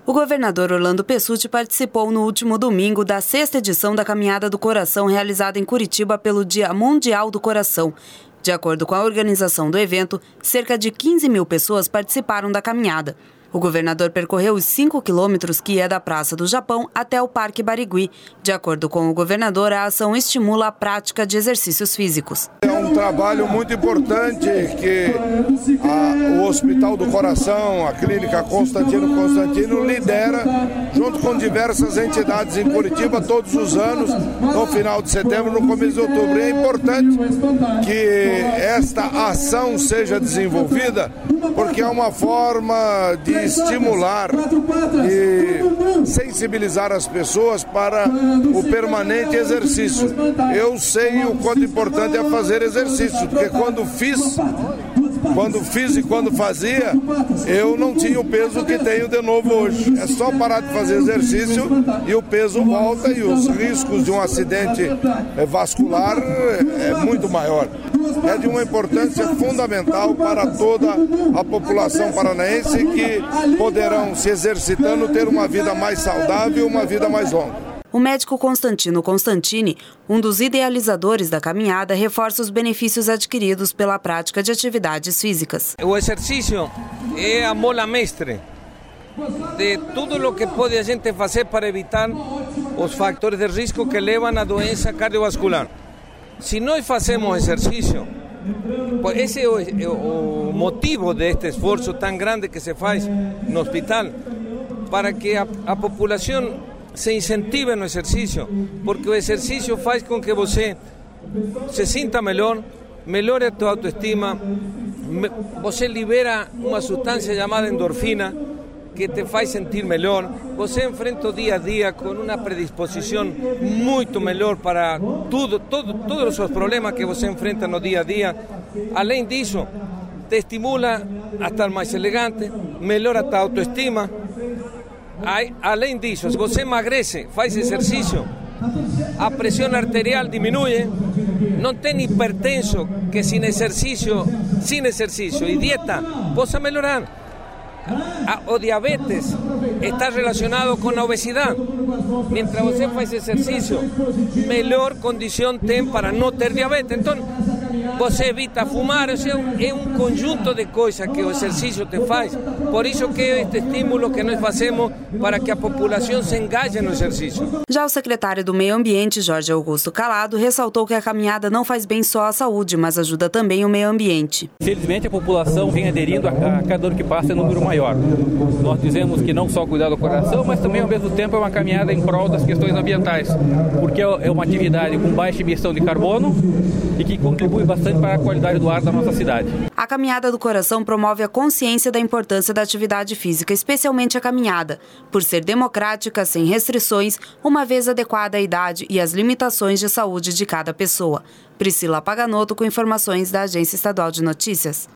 O governador Orlando Pessutti participou no último domingo da 6ª edição da Caminhada do Coração, realizada em Curitiba pelo Dia Mundial do Coração. De acordo com a organização do evento, cerca de 15 mil pessoas participaram da caminhada. O governador percorreu os 5 quilômetros que ia da Praça do Japão até o Parque Barigui. De acordo com o governador, a ação estimula a prática de exercícios físicos. É um trabalho muito importante que o Hospital do Coração, a Clínica Constantino lidera, junto com diversas entidades em Curitiba, todos os anos, no final de setembro, no começo de outubro. E é importante que esta ação seja desenvolvida, porque é uma forma de estimular e sensibilizar as pessoas para o permanente exercício. Eu sei o quanto importante é fazer exercício, porque quando fiz e quando fazia, eu não tinha o peso que tenho de novo hoje. É só parar de fazer exercício e o peso volta e os riscos de um acidente vascular é muito maior. É de uma importância fundamental para toda a população paranaense que poderão, se exercitando, ter uma vida mais saudável e uma vida mais longa. O médico Constantino Constantini, um dos idealizadores da caminhada, reforça os benefícios adquiridos pela prática de atividades físicas. O exercício é a mola mestre de tudo o que pode a gente fazer para evitar os fatores de risco que levam à doença cardiovascular. Se nós fazemos exercício, pues esse é o motivo deste esforço tão grande que se faz no hospital, para que a população se incentive no exercício, porque o exercício faz com que você se sinta melhor, melhore a tua autoestima, você libera uma substância chamada endorfina, que te faz sentir melhor, você enfrenta o dia a dia com uma predisposição muito melhor para todos os problemas que você enfrenta no dia a dia. Além disso, te estimula a estar mais elegante, melhora a tua autoestima. Além disso, se você emagrece, faz exercício, a pressão arterial diminui, não tem hipertenso que sem exercício e dieta possa melhorar. O diabetes está relacionado com a obesidade. Mientras você faz exercício, melhor condição tem para não ter diabetes. Então, você evita fumar. É um conjunto de coisas que o exercício te faz. Por isso que é este estímulo que nós fazemos para que a população se engaje no exercício. Já o secretário do Meio Ambiente, Jorge Augusto Calado, ressaltou que a caminhada não faz bem só à saúde, mas ajuda também o meio ambiente. Felizmente, a população vem aderindo a cada ano que passa em número maior. Nós dizemos que não só cuidar do coração, mas também ao mesmo tempo é uma caminhada em prol das questões ambientais, porque é uma atividade com baixa emissão de carbono e que contribui bastante para a qualidade do ar da nossa cidade. A Caminhada do Coração promove a consciência da importância da atividade física, especialmente a caminhada, por ser democrática, sem restrições, uma vez adequada à idade e às limitações de saúde de cada pessoa. Priscila Paganoto com informações da Agência Estadual de Notícias.